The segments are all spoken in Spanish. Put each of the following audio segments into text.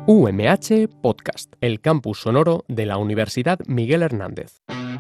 UMH Podcast, el campus sonoro de la Universidad Miguel Hernández.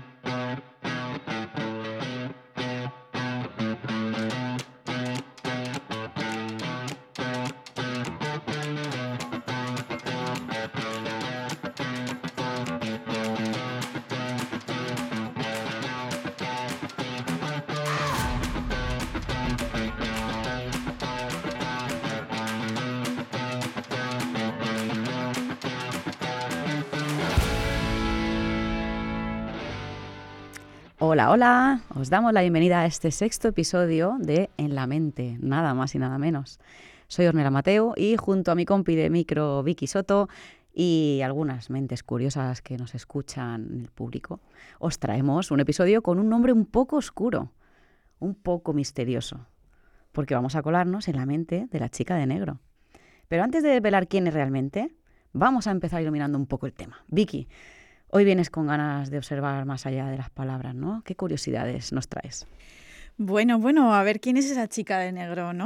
Hola, hola, os damos la bienvenida a este sexto episodio de En la Mente, nada más y nada menos. Soy Ornella Mateu y junto a mi compi de micro, Vicky Soto, y algunas mentes curiosas que nos escuchan en el público, os traemos un episodio con un nombre un poco oscuro, un poco misterioso, porque vamos a colarnos en la mente de la chica de negro. Pero antes de desvelar quién es realmente, vamos a empezar iluminando un poco el tema. Vicky, hoy vienes con ganas de observar más allá de las palabras, ¿no? ¿Qué curiosidades nos traes? Bueno, a ver quién es esa chica de negro, ¿no?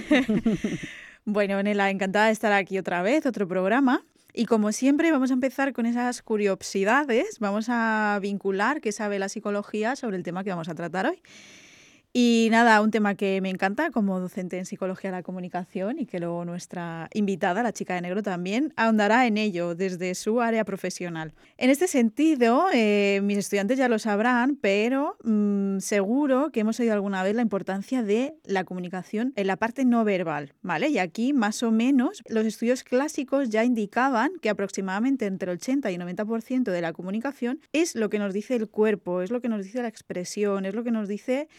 Bueno, Nela, encantada de estar aquí otra vez, otro programa. Y como siempre, vamos a empezar con esas curiosidades. Vamos a vincular qué sabe la psicología sobre el tema que vamos a tratar hoy. Y nada, un tema que me encanta como docente en Psicología de la Comunicación y que luego nuestra invitada, la chica de negro, también ahondará en ello desde su área profesional. En este sentido, mis estudiantes ya lo sabrán, pero seguro que hemos oído alguna vez la importancia de la comunicación en la parte no verbal, ¿vale? Y aquí, más o menos, los estudios clásicos ya indicaban que aproximadamente entre el 80 y el 90% de la comunicación es lo que nos dice el cuerpo, es lo que nos dice la expresión, es lo que nos dice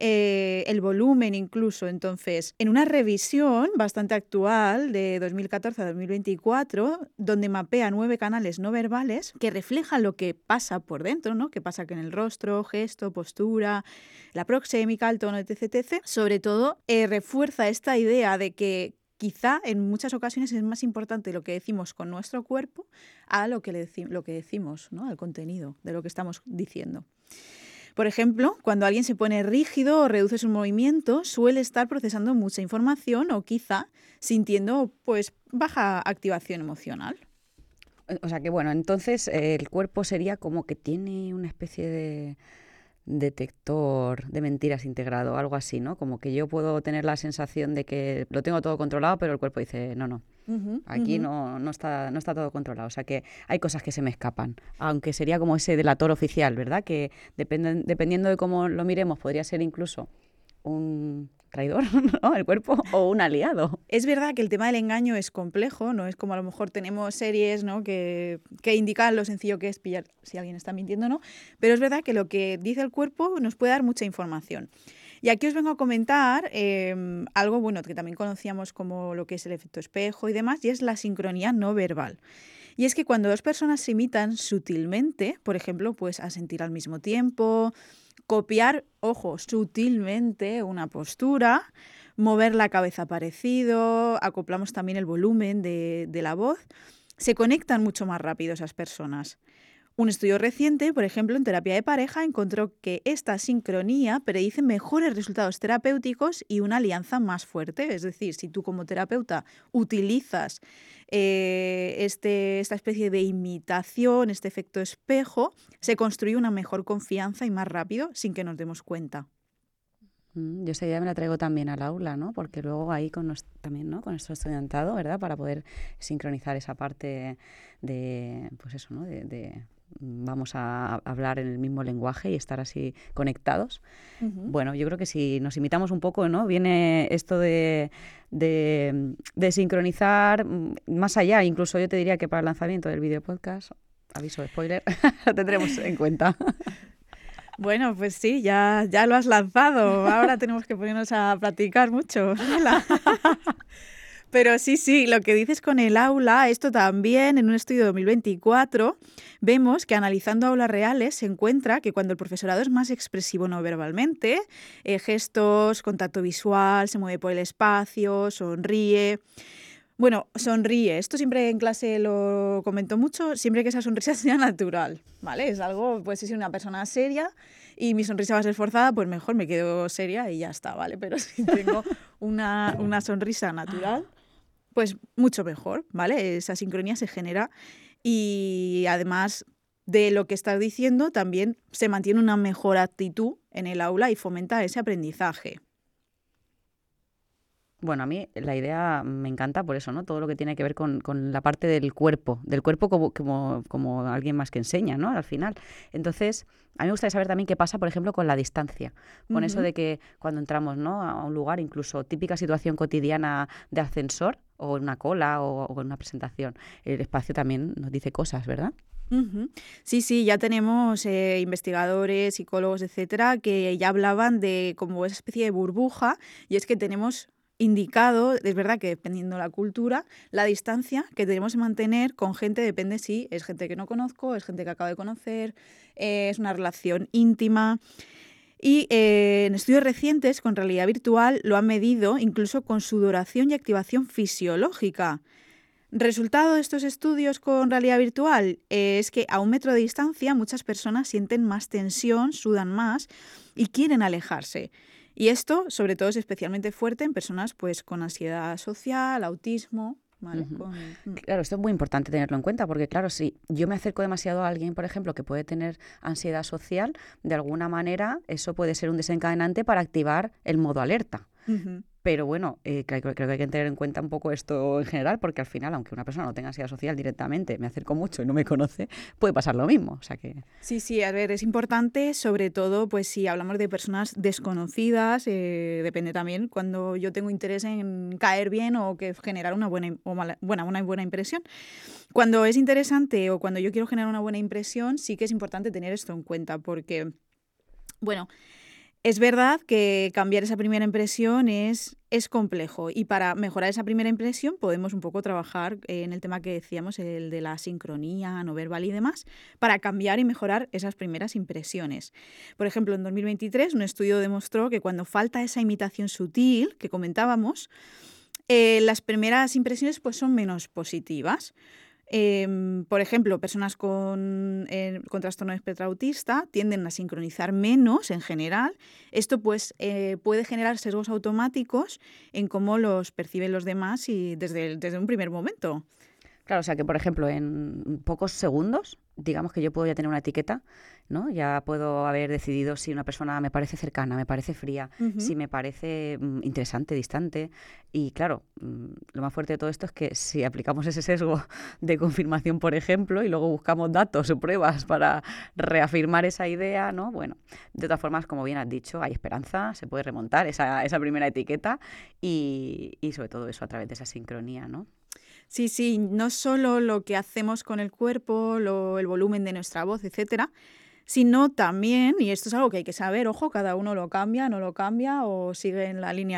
el volumen incluso. Entonces, en una revisión bastante actual de 2014 a 2024, donde mapea 9 canales no verbales que reflejan lo que pasa por dentro, ¿no? Que pasa en el rostro, gesto, postura, la proxémica, el tono, etc., etc., sobre todo refuerza esta idea de que quizá en muchas ocasiones es más importante lo que decimos con nuestro cuerpo a lo que decimos, ¿no? Al contenido de lo que estamos diciendo. Por ejemplo, cuando alguien se pone rígido o reduce su movimiento, suele estar procesando mucha información o quizá sintiendo pues baja activación emocional. O sea que bueno, entonces el cuerpo sería como que tiene una especie de detector de mentiras integrado, algo así, ¿no? Como que yo puedo tener la sensación de que lo tengo todo controlado, pero el cuerpo dice, no, aquí no está todo controlado. O sea que hay cosas que se me escapan, aunque sería como ese delator oficial, ¿verdad? Que dependiendo de cómo lo miremos, podría ser incluso un traidor, ¿no? El cuerpo, o un aliado. Es verdad que el tema del engaño es complejo, no es como a lo mejor tenemos series, ¿no? que indican lo sencillo que es pillar si alguien está mintiendo o no, pero es verdad que lo que dice el cuerpo nos puede dar mucha información. Y aquí os vengo a comentar algo bueno que también conocíamos como lo que es el efecto espejo y demás, y es la sincronía no verbal. Y es que cuando dos personas se imitan sutilmente, por ejemplo, pues a sentir al mismo tiempo, copiar, ojo, sutilmente una postura, mover la cabeza parecido, acoplamos también el volumen de la voz, se conectan mucho más rápido esas personas. Un estudio reciente, por ejemplo, en terapia de pareja, encontró que esta sincronía predice mejores resultados terapéuticos y una alianza más fuerte. Es decir, si tú como terapeuta utilizas esta especie de imitación, este efecto espejo, se construye una mejor confianza y más rápido sin que nos demos cuenta. Yo esa idea me la traigo también al aula, ¿no? Porque luego ahí también, ¿no? Con nuestro estudiantado, ¿verdad? Para poder sincronizar esa parte de, pues eso, ¿no? Vamos a hablar en el mismo lenguaje y estar así conectados. Uh-huh. Bueno, yo creo que si nos imitamos un poco, ¿no? Viene esto de sincronizar más allá. Incluso yo te diría que para el lanzamiento del video podcast, aviso de spoiler, lo tendremos en cuenta. Bueno, pues sí, ya lo has lanzado. Ahora tenemos que ponernos a practicar mucho. Pero sí, lo que dices con el aula, esto también en un estudio de 2024, vemos que analizando aulas reales se encuentra que cuando el profesorado es más expresivo no verbalmente, gestos, contacto visual, se mueve por el espacio, sonríe. Bueno, sonríe. Esto siempre en clase lo comento mucho, siempre que esa sonrisa sea natural, ¿vale? Es algo, pues si soy una persona seria y mi sonrisa va a ser forzada, pues mejor me quedo seria y ya está, ¿vale? Pero si tengo una sonrisa natural, pues mucho mejor, ¿vale? Esa sincronía se genera y además de lo que estás diciendo, también se mantiene una mejor actitud en el aula y fomenta ese aprendizaje. Bueno, a mí la idea me encanta por eso, ¿no? Todo lo que tiene que ver con la parte del cuerpo como alguien más que enseña, ¿no? Al final. Entonces, a mí me gustaría saber también qué pasa, por ejemplo, con la distancia. Con eso de que cuando entramos, ¿no?, a un lugar, incluso típica situación cotidiana de ascensor o en una cola o en una presentación, el espacio también nos dice cosas, ¿verdad? Ujú. Sí, ya tenemos investigadores, psicólogos, etcétera, que ya hablaban de como esa especie de burbuja, y es que tenemos indicado, es verdad que dependiendo de la cultura, la distancia que tenemos que mantener con gente depende si es gente que no conozco, es gente que acabo de conocer, es una relación íntima. Y en estudios recientes con realidad virtual lo han medido incluso con sudoración y activación fisiológica. Resultado de estos estudios con realidad virtual es que a 1 metro de distancia muchas personas sienten más tensión, sudan más y quieren alejarse. Y esto, sobre todo, es especialmente fuerte en personas pues, con ansiedad social, autismo, ¿vale? Claro, esto es muy importante tenerlo en cuenta porque, claro, si yo me acerco demasiado a alguien, por ejemplo, que puede tener ansiedad social, de alguna manera eso puede ser un desencadenante para activar el modo alerta. Ujú. Pero bueno, creo que hay que tener en cuenta un poco esto en general, porque al final, aunque una persona no tenga ansiedad social directamente, me acerco mucho y no me conoce, puede pasar lo mismo. O sea que... Sí, a ver, es importante, sobre todo, pues si hablamos de personas desconocidas, depende también cuando yo tengo interés en caer bien o que generar una una buena impresión. Cuando es interesante o cuando yo quiero generar una buena impresión, sí que es importante tener esto en cuenta, porque, bueno, es verdad que cambiar esa primera impresión es complejo y para mejorar esa primera impresión podemos un poco trabajar en el tema que decíamos, el de la sincronía no verbal y demás, para cambiar y mejorar esas primeras impresiones. Por ejemplo, en 2023 un estudio demostró que cuando falta esa imitación sutil que comentábamos, las primeras impresiones pues, son menos positivas. Por ejemplo, personas con trastorno de espectro autista tienden a sincronizar menos en general. Esto pues, puede generar sesgos automáticos en cómo los perciben los demás y desde un primer momento. Claro, o sea que, por ejemplo, en pocos segundos, digamos que yo puedo ya tener una etiqueta, ¿no? Ya puedo haber decidido si una persona me parece cercana, me parece fría, si me parece interesante, distante. Y claro, lo más fuerte de todo esto es que si aplicamos ese sesgo de confirmación, por ejemplo, y luego buscamos datos o pruebas para reafirmar esa idea, ¿no? Bueno, de todas formas, como bien has dicho, hay esperanza, se puede remontar esa primera etiqueta y sobre todo eso a través de esa sincronía, ¿no? Sí, no solo lo que hacemos con el cuerpo, el volumen de nuestra voz, etcétera, sino también, y esto es algo que hay que saber, ojo, cada uno lo cambia, no lo cambia o sigue en la línea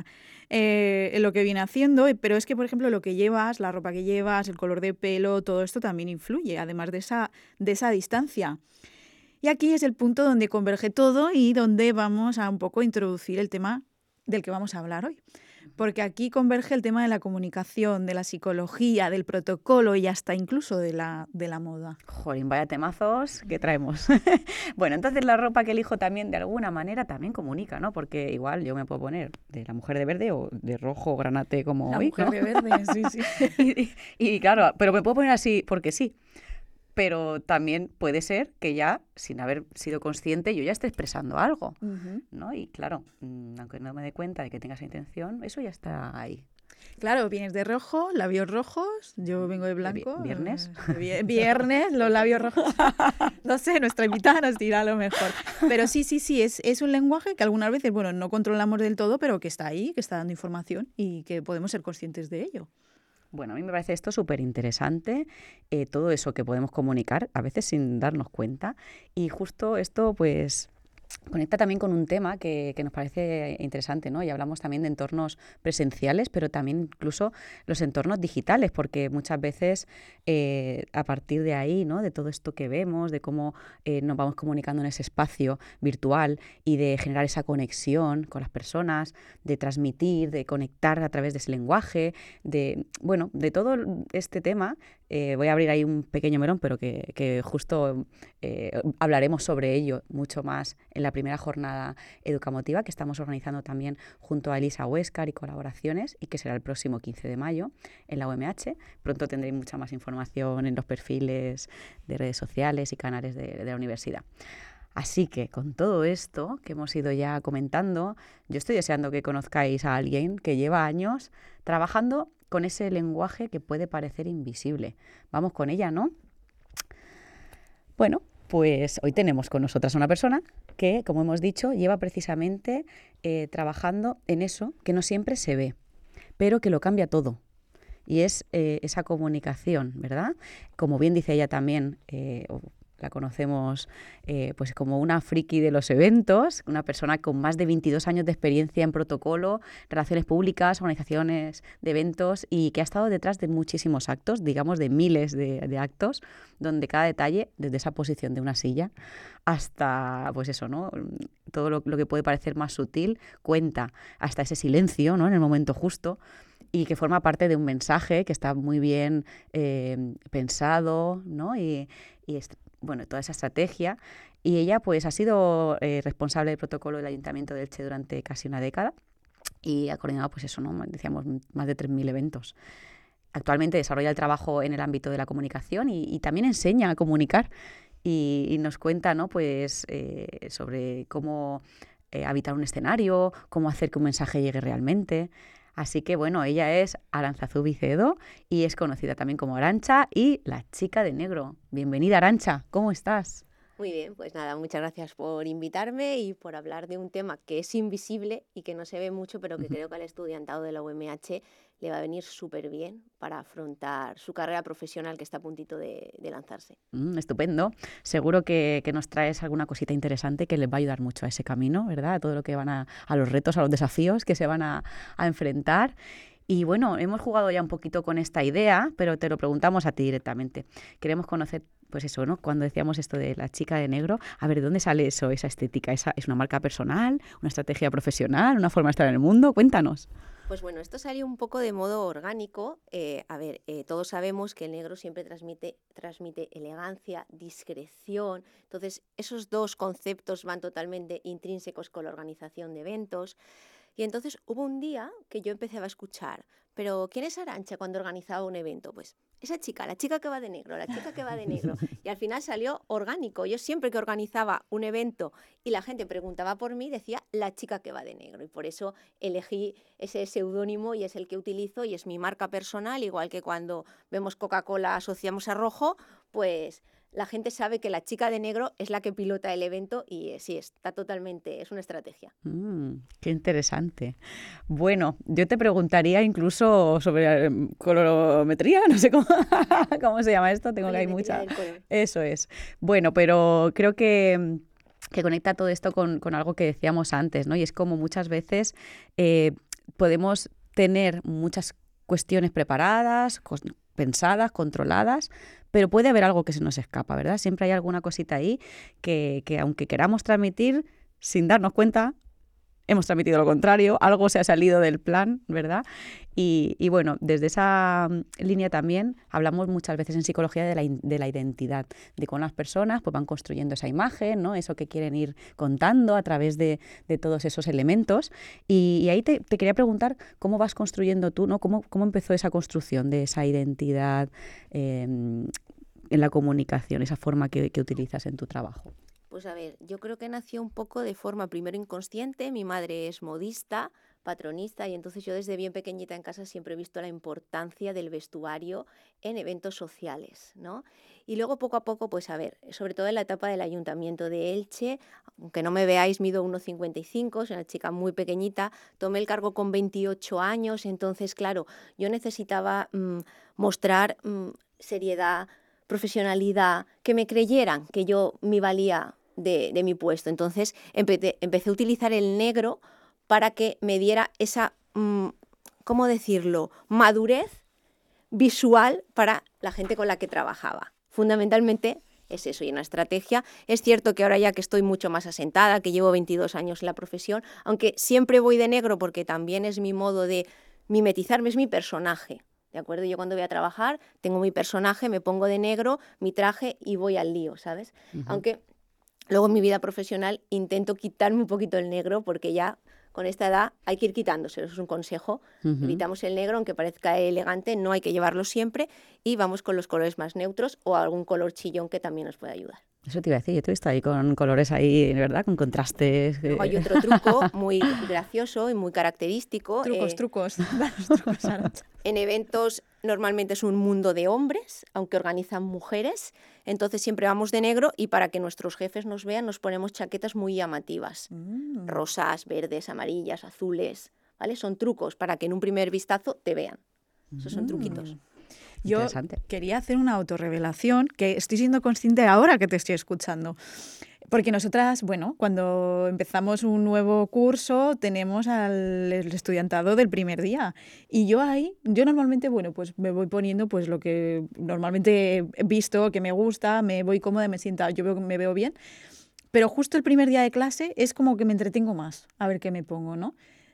en lo que viene haciendo, pero es que, por ejemplo, lo que llevas, la ropa que llevas, el color de pelo, todo esto también influye, además de esa distancia. Y aquí es el punto donde converge todo y donde vamos a un poco introducir el tema del que vamos a hablar hoy. Porque aquí converge el tema de la comunicación, de la psicología, del protocolo y hasta incluso de la moda. Jolín, vaya temazos que traemos. Bueno, entonces la ropa que elijo también de alguna manera también comunica, ¿no? Porque igual yo me puedo poner de la mujer de verde o de rojo granate como hoy, La mujer ¿no? de verde, sí. Y claro, pero me puedo poner así porque sí. Pero también puede ser que ya, sin haber sido consciente, yo ya esté expresando algo, ¿no? Y claro, aunque no me dé cuenta de que tenga esa intención, eso ya está ahí. Claro, vienes de rojo, labios rojos, yo vengo de blanco. ¿Viernes? Viernes, los labios rojos. No sé, nuestra invitada nos dirá lo mejor. Pero sí, es un lenguaje que algunas veces, bueno, no controlamos del todo, pero que está ahí, que está dando información y que podemos ser conscientes de ello. Bueno, a mí me parece esto súper interesante, todo eso que podemos comunicar, a veces sin darnos cuenta. Y justo esto, pues, conecta también con un tema que nos parece interesante, ¿no? Y hablamos también de entornos presenciales, pero también incluso los entornos digitales, porque muchas veces a partir de ahí, ¿no? De todo esto que vemos, de cómo nos vamos comunicando en ese espacio virtual y de generar esa conexión con las personas, de transmitir, de conectar a través de ese lenguaje, de todo este tema, voy a abrir ahí un pequeño melón, pero que justo hablaremos sobre ello mucho más en la primera jornada educamotiva que estamos organizando también junto a Elisa Huéscar y colaboraciones, y que será el próximo 15 de mayo en la UMH. Pronto tendréis mucha más información en los perfiles de redes sociales y canales de la universidad. Así que con todo esto que hemos ido ya comentando, yo estoy deseando que conozcáis a alguien que lleva años trabajando con ese lenguaje que puede parecer invisible. Vamos con ella, ¿no? Bueno, pues hoy tenemos con nosotras a una persona que, como hemos dicho, lleva precisamente trabajando en eso que no siempre se ve, pero que lo cambia todo. Y es esa comunicación, ¿verdad? Como bien dice ella también, la conocemos pues como una friki de los eventos, una persona con más de 22 años de experiencia en protocolo, relaciones públicas, organizaciones de eventos, y que ha estado detrás de muchísimos actos, digamos de miles de actos, donde cada detalle, desde esa posición de una silla hasta, pues eso, ¿no? Todo lo que puede parecer más sutil, cuenta, hasta ese silencio, ¿no? En el momento justo, y que forma parte de un mensaje que está muy bien pensado, ¿no? Bueno, toda esa estrategia. Y ella pues ha sido responsable del protocolo del Ayuntamiento de Elche durante casi una década y ha coordinado, pues eso, ¿no? Decíamos, más de 3.000 eventos. Actualmente desarrolla el trabajo en el ámbito de la comunicación y también enseña a comunicar y nos cuenta, ¿no? Pues sobre cómo habitar un escenario, cómo hacer que un mensaje llegue realmente. Así que, bueno, ella es Arantzazu Vicedo y es conocida también como Arantxa y la chica de negro. Bienvenida, Arantxa, ¿cómo estás? Muy bien, pues nada, muchas gracias por invitarme y por hablar de un tema que es invisible y que no se ve mucho, pero que creo que al estudiantado de la UMH le va a venir súper bien para afrontar su carrera profesional que está a puntito de lanzarse. Estupendo. Seguro que nos traes alguna cosita interesante que les va a ayudar mucho a ese camino, ¿verdad? A todo lo que van a los retos, a los desafíos que se van a enfrentar. Y bueno, hemos jugado ya un poquito con esta idea, pero te lo preguntamos a ti directamente. Queremos conocer, pues eso, ¿no? Cuando decíamos esto de la chica de negro, a ver, ¿de dónde sale eso, esa estética? ¿Es una marca personal, una estrategia profesional, una forma de estar en el mundo? Cuéntanos. Pues bueno, esto salió un poco de modo orgánico. Todos sabemos que el negro siempre transmite elegancia, discreción. Entonces, esos dos conceptos van totalmente intrínsecos con la organización de eventos. Y entonces hubo un día que yo empecé a escuchar, pero ¿quién es Arantxa cuando organizaba un evento? Pues esa chica, la chica que va de negro, la chica que va de negro. Y al final salió orgánico. Yo siempre que organizaba un evento y la gente preguntaba por mí, decía la chica que va de negro. Y por eso elegí ese seudónimo y es el que utilizo y es mi marca personal, igual que cuando vemos Coca-Cola asociamos a rojo, pues la gente sabe que la chica de negro es la que pilota el evento y sí, está totalmente, es una estrategia. Qué interesante. Bueno, yo te preguntaría incluso sobre colorometría, no sé cómo se llama esto, tengo que hay mucha. Eso es. Bueno, pero creo que conecta todo esto con algo que decíamos antes, ¿no? Y es como muchas veces podemos tener muchas cuestiones preparadas, pensadas, controladas, pero puede haber algo que se nos escapa, ¿verdad? Siempre hay alguna cosita ahí que aunque queramos transmitir, sin darnos cuenta, hemos transmitido lo contrario, algo se ha salido del plan, ¿verdad? Y bueno, desde esa línea también hablamos muchas veces en psicología de la identidad, de cómo las personas pues van construyendo esa imagen, ¿no? Eso que quieren ir contando a través de todos esos elementos. Y ahí te quería preguntar cómo vas construyendo tú, ¿no? ¿Cómo empezó esa construcción de esa identidad en la comunicación, esa forma que utilizas en tu trabajo? Pues a ver, yo creo que nació un poco de forma primero inconsciente. Mi madre es modista, patronista, y entonces yo desde bien pequeñita en casa siempre he visto la importancia del vestuario en eventos sociales, ¿no? Y luego poco a poco, pues a ver, sobre todo en la etapa del Ayuntamiento de Elche, aunque no me veáis, mido 1,55, soy una chica muy pequeñita, tomé el cargo con 28 años, entonces claro, yo necesitaba mostrar seriedad, profesionalidad, que me creyeran que yo me valía de mi puesto. Entonces empecé a utilizar el negro para que me diera esa, ¿cómo decirlo?, madurez visual para la gente con la que trabajaba. Fundamentalmente es eso, y en la estrategia es cierto que ahora ya que estoy mucho más asentada, que llevo 22 años en la profesión, aunque siempre voy de negro porque también es mi modo de mimetizarme, es mi personaje. ¿de acuerdo? Yo cuando voy a trabajar tengo mi personaje, me pongo de negro, mi traje y voy al lío, ¿sabes? Aunque luego en mi vida profesional intento quitarme un poquito el negro porque ya con esta edad hay que ir quitándose, eso es un consejo. Evitamos el negro, aunque parezca elegante, no hay que llevarlo siempre y vamos con los colores más neutros o algún color chillón que también nos puede ayudar. Eso te iba a decir, yo te he visto ahí con colores ahí, ¿verdad? Con contrastes. Luego hay otro truco muy gracioso y muy característico. Trucos. Danos trucos, Arantxa. En eventos normalmente es un mundo de hombres, aunque organizan mujeres, entonces siempre vamos de negro y para que nuestros jefes nos vean nos ponemos chaquetas muy llamativas, rosas, verdes, amarillas, azules, ¿vale? Son trucos para que en un primer vistazo te vean. Esos son truquitos. Yo quería hacer una autorrevelación que estoy siendo consciente ahora que te estoy escuchando. Porque nosotras, bueno, cuando empezamos un nuevo curso tenemos al estudiantado del primer día. Y yo normalmente, bueno, pues me voy poniendo pues lo que normalmente he visto, que me gusta, me voy cómoda, me veo bien. Pero justo el primer día de clase es como que me entretengo más a ver qué me pongo, ¿no?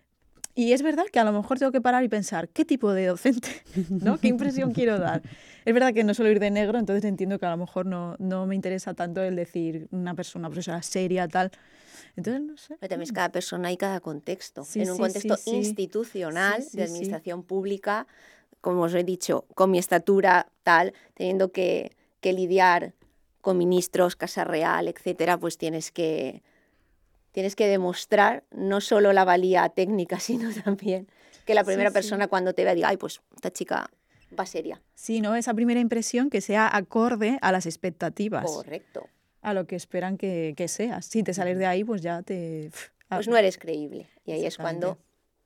Y es verdad que a lo mejor tengo que parar y pensar, ¿qué tipo de docente? ¿No? ¿Qué impresión quiero dar? Es verdad que no suelo ir de negro, entonces entiendo que a lo mejor no me interesa tanto el decir una profesora seria, tal. Entonces, no sé. Pero también es cada persona y cada contexto. En un contexto institucional, de administración pública, como os he dicho, con mi estatura tal, teniendo que lidiar con ministros, Casa Real, etcétera, pues tienes que demostrar no solo la valía técnica, sino también que la primera persona cuando te vea diga, ay, pues esta chica va seria. Sí, ¿no? Esa primera impresión que sea acorde a las expectativas. Correcto. A lo que esperan que seas. Si te sales de ahí, pues ya te... Pues no eres creíble. Y ahí es cuando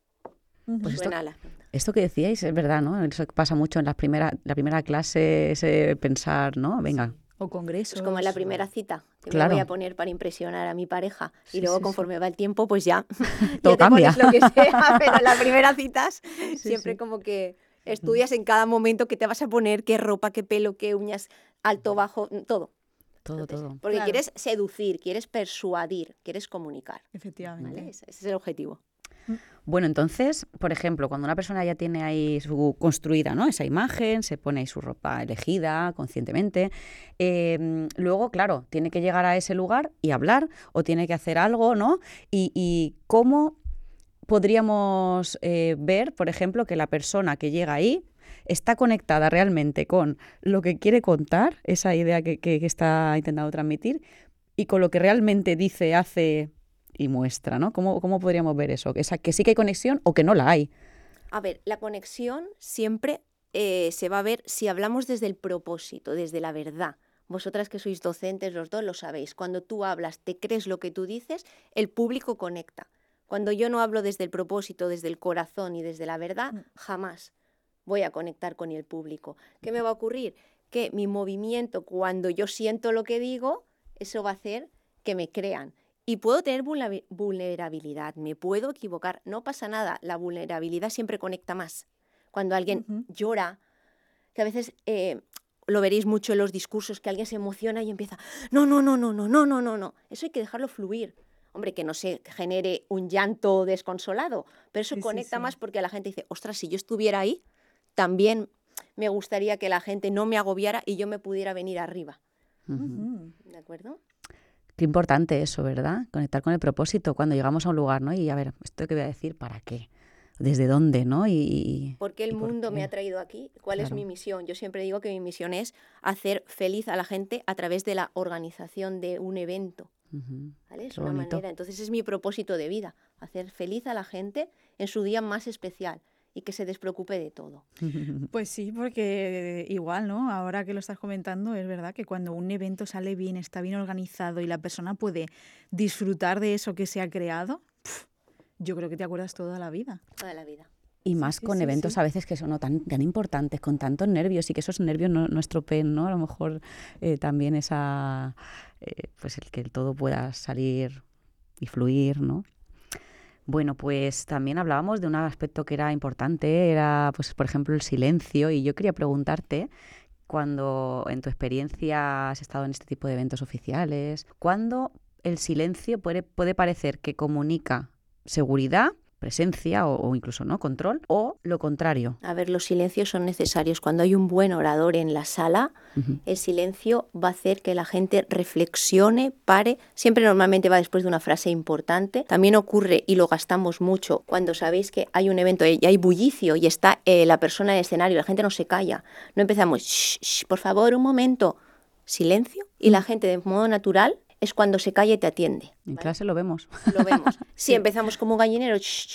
pues suena la... Esto que decíais es verdad, ¿no? Eso pasa mucho en la primera clase, ese pensar, ¿no? Venga. O congresos. Pues como en la primera cita, que claro. me voy a poner para impresionar a mi pareja y luego conforme va el tiempo, pues ya, todo ya te cambia. pones lo que sea, pero en la primera citas siempre como que estudias en cada momento qué te vas a poner, qué ropa, qué pelo, qué uñas, alto, bajo, todo. Todo. Porque quieres seducir, quieres persuadir, quieres comunicar. Efectivamente. ¿Vale? Ese es el objetivo. Bueno, entonces, por ejemplo, cuando una persona ya tiene ahí construida, ¿no? Esa imagen, se pone ahí su ropa elegida conscientemente, luego, claro, tiene que llegar a ese lugar y hablar o tiene que hacer algo, ¿no? Y cómo podríamos ver, por ejemplo, que la persona que llega ahí está conectada realmente con lo que quiere contar, esa idea que está intentando transmitir, y con lo que realmente dice, hace y muestra, ¿no? ¿Cómo podríamos ver eso? Que sí que hay conexión o que no la hay. A ver, la conexión siempre se va a ver si hablamos desde el propósito, desde la verdad. Vosotras que sois docentes, los dos lo sabéis. Cuando tú hablas, te crees lo que tú dices, el público conecta. Cuando yo no hablo desde el propósito, desde el corazón y desde la verdad, jamás voy a conectar con el público. ¿Qué me va a ocurrir? Que mi movimiento, cuando yo siento lo que digo, eso va a hacer que me crean. Y puedo tener vulnerabilidad, me puedo equivocar, no pasa nada. La vulnerabilidad siempre conecta más. Cuando alguien llora, que a veces lo veréis mucho en los discursos, que alguien se emociona y empieza, no. Eso hay que dejarlo fluir. Hombre, que no se genere un llanto desconsolado, pero eso conecta más porque la gente dice, ostras, si yo estuviera ahí, también me gustaría que la gente no me agobiara y yo me pudiera venir arriba. ¿De acuerdo? Qué importante eso, ¿verdad? Conectar con el propósito cuando llegamos a un lugar, ¿no? Y a ver, ¿esto qué voy a decir? ¿Para qué? ¿Desde dónde, no? ¿Por qué el mundo me ha traído aquí? ¿Cuál es mi misión? Yo siempre digo que mi misión es hacer feliz a la gente a través de la organización de un evento. ¿Vale? Es una manera. Entonces es mi propósito de vida, hacer feliz a la gente en su día más especial y que se despreocupe de todo. Pues sí, porque igual, ¿no? Ahora que lo estás comentando, es verdad que cuando un evento sale bien, está bien organizado y la persona puede disfrutar de eso que se ha creado, yo creo que te acuerdas toda la vida. Toda la vida. Y más con eventos a veces que son tan importantes, con tantos nervios y que esos nervios no estropeen, ¿no? A lo mejor también esa, pues el que todo pueda salir y fluir, ¿no? Bueno, pues también hablábamos de un aspecto que era importante, era, pues por ejemplo, el silencio. Y yo quería preguntarte, cuando en tu experiencia has estado en este tipo de eventos oficiales, ¿cuándo el silencio puede parecer que comunica seguridad, presencia o incluso no control, o lo contrario. A ver, los silencios son necesarios. Cuando hay un buen orador en la sala, Ujú. el silencio va a hacer que la gente reflexione, pare. Siempre normalmente va después de una frase importante. También ocurre, y lo gastamos mucho, cuando sabéis que hay un evento y hay bullicio y está la persona en el escenario, la gente no se calla. No empezamos, shh, shh, por favor, un momento. Silencio. Y la gente de modo natural es cuando se calla y te atiende. En clase lo vemos. Lo vemos. Si empezamos como un gallinero,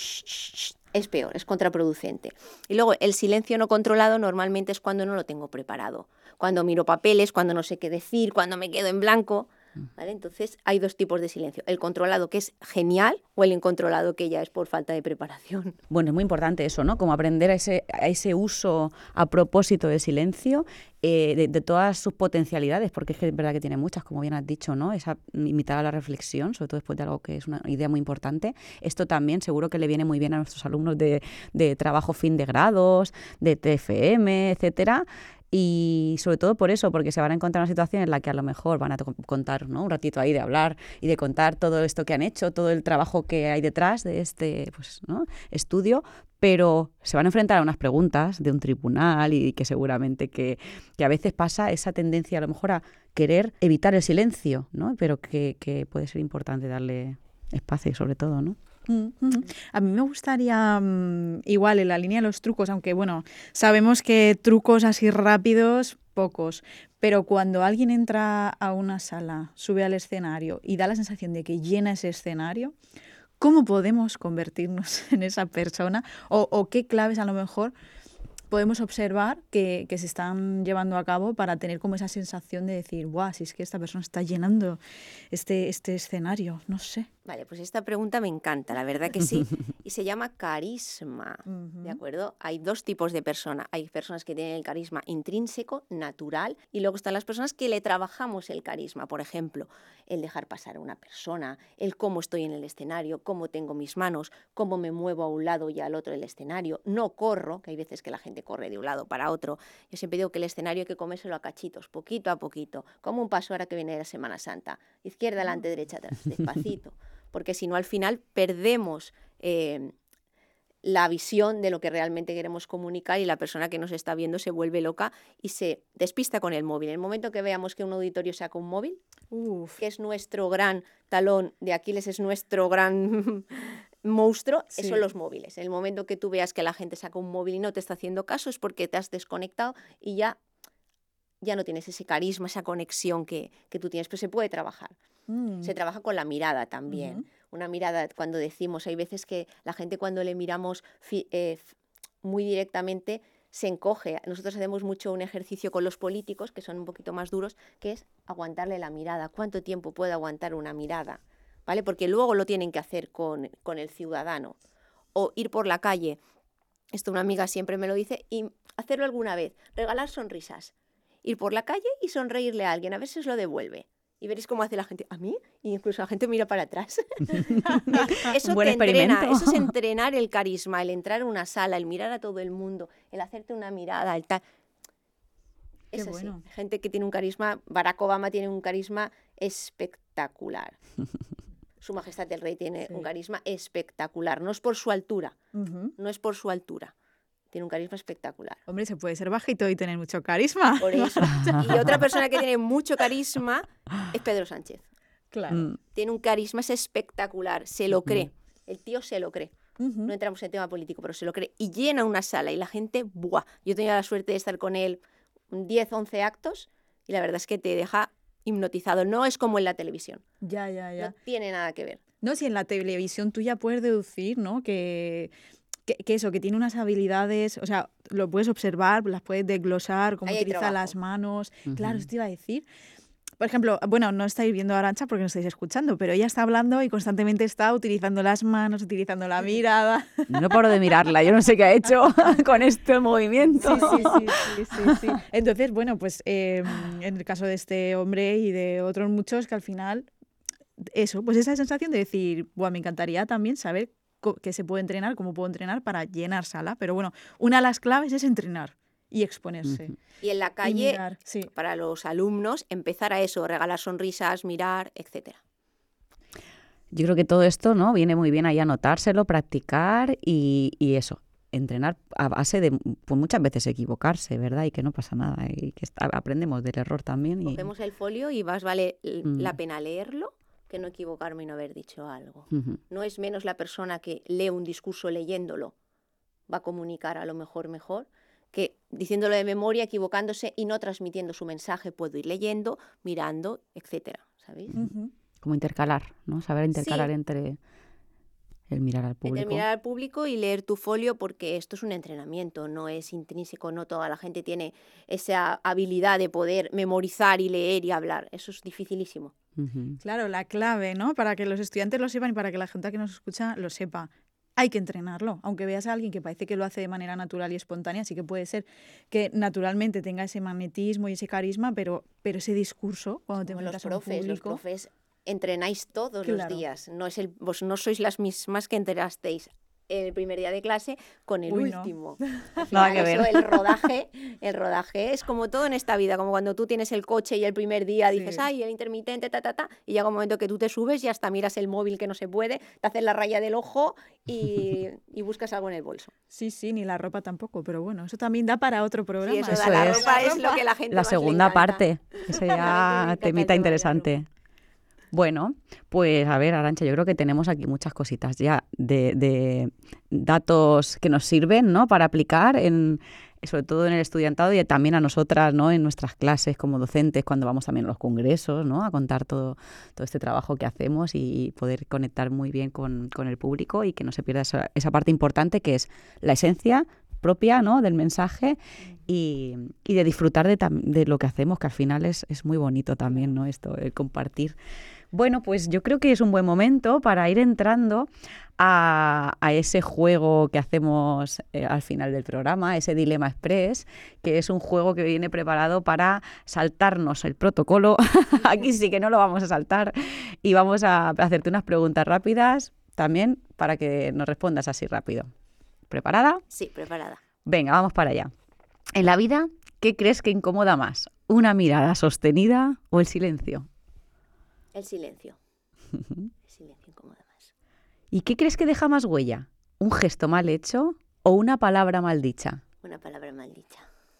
es peor, es contraproducente. Y luego el silencio no controlado normalmente es cuando no lo tengo preparado. Cuando miro papeles, cuando no sé qué decir, cuando me quedo en blanco. ¿Vale? Entonces hay dos tipos de silencio. El controlado, que es genial, o el incontrolado, que ya es por falta de preparación. Bueno, es muy importante eso, ¿no? Como aprender a ese uso a propósito del silencio, de todas sus potencialidades, porque es que es verdad que tiene muchas, como bien has dicho, ¿no? Esa imitar a la reflexión, sobre todo después de algo que es una idea muy importante. Esto también seguro que le viene muy bien a nuestros alumnos de trabajo fin de grados, de TFM, etcétera. Y sobre todo por eso, porque se van a encontrar en una situación en la que a lo mejor van a contar, ¿no? Un ratito ahí de hablar y de contar todo esto que han hecho, todo el trabajo que hay detrás de este, pues, ¿no? estudio, pero se van a enfrentar a unas preguntas de un tribunal y que seguramente que a veces pasa esa tendencia a lo mejor a querer evitar el silencio, ¿no? Pero que puede ser importante darle espacio sobre todo, ¿no? A mí me gustaría, igual en la línea de los trucos, aunque bueno, sabemos que trucos así rápidos, pocos, pero cuando alguien entra a una sala, sube al escenario y da la sensación de que llena ese escenario, ¿cómo podemos convertirnos en esa persona? ¿O qué claves a lo mejor podemos observar que se están llevando a cabo para tener como esa sensación de decir, guau, si es que esta persona está llenando este escenario, no sé. Vale, pues esta pregunta me encanta, la verdad que sí, y se llama carisma, ¿de acuerdo? Hay dos tipos de personas. Hay personas que tienen el carisma intrínseco, natural, y luego están las personas que le trabajamos el carisma. Por ejemplo, el dejar pasar a una persona, el cómo estoy en el escenario, cómo tengo mis manos, cómo me muevo a un lado y al otro del escenario. No corro, que hay veces que la gente corre de un lado para otro. Yo siempre digo que el escenario hay que comérselo a cachitos, poquito a poquito, como un paso ahora que viene de la Semana Santa. Izquierda, adelante, derecha, atrás, despacito. Porque si no, al final perdemos la visión de lo que realmente queremos comunicar y la persona que nos está viendo se vuelve loca y se despista con el móvil. En el momento que veamos que un auditorio saca un móvil, que es nuestro gran talón de Aquiles, es nuestro gran monstruo, sí. Son los móviles. En el momento que tú veas que la gente saca un móvil y no te está haciendo caso es porque te has desconectado y ya no tienes ese carisma, esa conexión que tú tienes, pero se puede trabajar. Se trabaja con la mirada también. Una mirada, cuando decimos, hay veces que la gente cuando le miramos muy directamente se encoge. Nosotros hacemos mucho un ejercicio con los políticos, que son un poquito más duros, que es aguantarle la mirada. ¿Cuánto tiempo puede aguantar una mirada? ¿Vale? Porque luego lo tienen que hacer con el ciudadano. O ir por la calle, esto una amiga siempre me lo dice, y hacerlo alguna vez, regalar sonrisas. Ir por la calle y sonreírle a alguien, a ver si os lo devuelve. Y veréis cómo hace la gente. ¿A mí? Y incluso la gente mira para atrás. Eso buen te experimento. Entrena, eso es entrenar el carisma, el entrar en una sala, el mirar a todo el mundo, el hacerte una mirada, el tal. Es así. Bueno. Gente que tiene un carisma, Barack Obama tiene un carisma espectacular. Su Majestad el Rey tiene un carisma espectacular. No es por su altura, no es por su altura. Tiene un carisma espectacular. Hombre, se puede ser bajito y tener mucho carisma. Por eso. Y otra persona que tiene mucho carisma es Pedro Sánchez. Claro. Tiene un carisma, es espectacular, se lo cree. El tío se lo cree. No entramos en tema político, pero se lo cree. Y llena una sala y la gente, ¡buah! Yo he tenido la suerte de estar con él 10, 11 actos y la verdad es que te deja hipnotizado. No es como en la televisión. Ya. No tiene nada que ver. No, si en la televisión tú ya puedes deducir, ¿no? Que eso, que tiene unas habilidades, o sea, lo puedes observar, las puedes desglosar, cómo utiliza las manos. Claro, eso te iba a decir. Por ejemplo, bueno, no estáis viendo a Arantxa porque no estáis escuchando, pero ella está hablando y constantemente está utilizando las manos, utilizando la mirada. No paro de mirarla, yo no sé qué ha hecho con este movimiento. Sí. Entonces, bueno, pues en el caso de este hombre y de otros muchos que al final, eso, pues esa sensación de decir, buah, me encantaría también saber que se puede entrenar, cómo puedo entrenar para llenar sala. Pero bueno, una de las claves es entrenar y exponerse. Y en la calle, mirar, para los alumnos, empezar a eso, regalar sonrisas, mirar, etcétera. yo creo que todo esto, ¿no? Viene muy bien ahí anotárselo, practicar y eso, entrenar a base de pues muchas veces equivocarse, ¿verdad? Y que no pasa nada y que aprendemos del error también. Cogemos el folio y vale la pena leerlo que no equivocarme y no haber dicho algo. No es menos la persona que lee un discurso leyéndolo, va a comunicar a lo mejor, que diciéndolo de memoria, equivocándose y no transmitiendo su mensaje. Puedo ir leyendo, mirando, etcétera, ¿sabéis? Como intercalar, ¿no? Saber intercalar Sí. entre el mirar al público. El mirar al público y leer tu folio, porque esto es un entrenamiento, no es intrínseco, no toda la gente tiene esa habilidad de poder memorizar y leer y hablar. Eso es dificilísimo. Claro, la clave, ¿no? Para que los estudiantes lo sepan y para que la gente que nos escucha lo sepa. Hay que entrenarlo. Aunque veas a alguien que parece que lo hace de manera natural y espontánea, sí que puede ser que naturalmente tenga ese magnetismo y ese carisma, pero ese discurso, cuando te enfrentas a un público... Los profes entrenáis todos Claro. los días. Vos no sois las mismas que entrenasteis el primer día de clase con el Uy, no. último. Al Nada final, que ver. eso, el rodaje es como todo en esta vida, como cuando tú tienes el coche y el primer día dices, Sí. ay, el intermitente, y llega un momento que tú te subes y hasta miras el móvil que no se puede, te haces la raya del ojo y buscas algo en el bolso. Sí, ni la ropa tampoco, pero bueno, eso también da para otro programa. Sí, eso Eso da la es. ropa es lo que la gente La más le segunda encanta. parte, ese A la gente le ya encanta el temita tema de la interesante. Bueno, pues a ver, Arantxa, yo creo que tenemos aquí muchas cositas ya de datos que nos sirven, ¿no? Para aplicar sobre todo en el estudiantado y también a nosotras, ¿no? En nuestras clases como docentes, cuando vamos también a los congresos, ¿no? A contar todo este trabajo que hacemos y poder conectar muy bien con el público y que no se pierda esa parte importante que es la esencia propia, ¿no? Del mensaje y de disfrutar de lo que hacemos, que al final es muy bonito también, ¿no? Esto, el compartir. Bueno, pues yo creo que es un buen momento para ir entrando a ese juego que hacemos al final del programa, ese Dilema Express, que es un juego que viene preparado para saltarnos el protocolo. Aquí sí que no lo vamos a saltar y vamos a hacerte unas preguntas rápidas también para que nos respondas así rápido. ¿Preparada? Sí, preparada. Venga, vamos para allá. En la vida, ¿qué crees que incomoda más? ¿Una mirada sostenida o el silencio? El silencio. El silencio incomoda más. ¿Y qué crees que deja más huella? ¿Un gesto mal hecho o una palabra mal dicha? Una palabra mal dicha.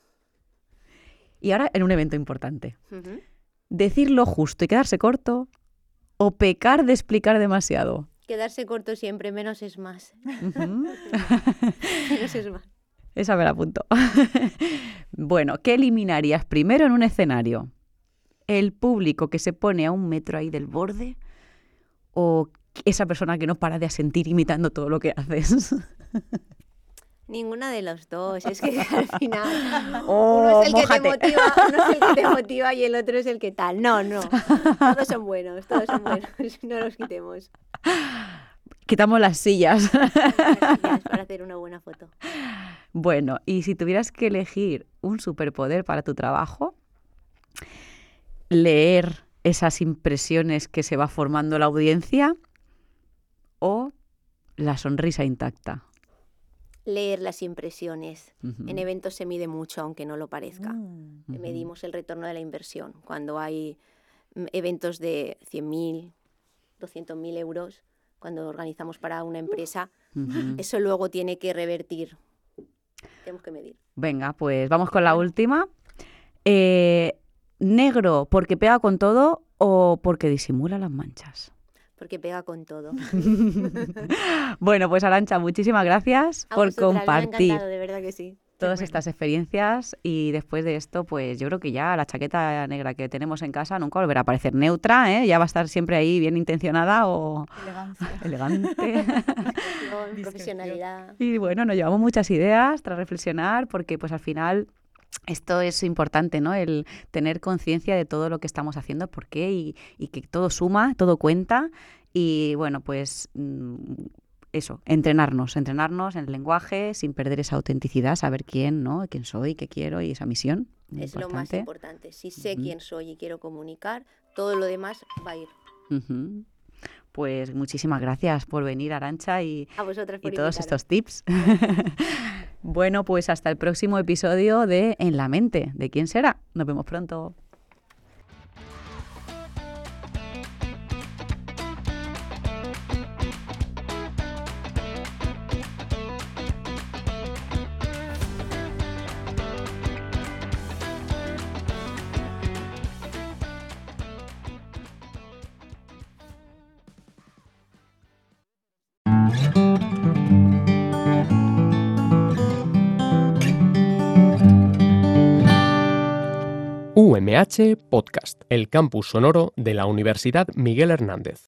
Y ahora en un evento importante. ¿Decir lo justo y quedarse corto o pecar de explicar demasiado? Quedarse corto siempre, menos es más. Ujú. Menos es más. Esa me la apunto. Bueno, ¿qué eliminarías primero en un escenario? ¿El público que se pone a 1 metro ahí del borde o esa persona que no para de asentir imitando todo lo que haces? Ninguna de los dos, es que al final Oh, uno es el mójate. que te motiva y el otro es el que tal. No, todos son buenos, no los quitemos. Quitamos las sillas. Para hacer una buena foto. Bueno, y si tuvieras que elegir un superpoder para tu trabajo, leer esas impresiones que se va formando la audiencia o la sonrisa intacta. Leer las impresiones. Ujú. En eventos se mide mucho, aunque no lo parezca. Mm. Medimos el retorno de la inversión. Cuando hay eventos de 100.000, 200.000 euros, cuando organizamos para una empresa, Ujú. eso luego tiene que revertir. Tenemos que medir. Venga, pues vamos con la última. ¿Negro porque pega con todo o porque disimula las manchas? Porque pega con todo. Bueno, pues Arantxa, muchísimas gracias A por vosotras, me ha compartir encantado, de verdad que sí. todas bueno. estas experiencias y después de esto, pues yo creo que ya la chaqueta negra que tenemos en casa nunca volverá a parecer neutra, ¿eh? Ya va a estar siempre ahí bien intencionada o Elegancia. elegante. Discreción, profesionalidad. Y bueno, nos llevamos muchas ideas tras reflexionar porque pues al final esto es importante, ¿no? El tener conciencia de todo lo que estamos haciendo, por qué y que todo suma, todo cuenta y bueno, pues eso, entrenarnos en el lenguaje sin perder esa autenticidad, saber quién, ¿no? Quién soy, qué quiero y esa misión. Muy Es lo más importante. Si sé Ujú. quién soy y quiero comunicar, todo lo demás va a ir. Ujú. Pues muchísimas gracias por venir, Arantxa, y A vosotras por todos invitarme. estos tips. Bueno, pues hasta el próximo episodio de En la Mente. ¿De quién será? Nos vemos pronto. UMH Podcast, el campus sonoro de la Universidad Miguel Hernández.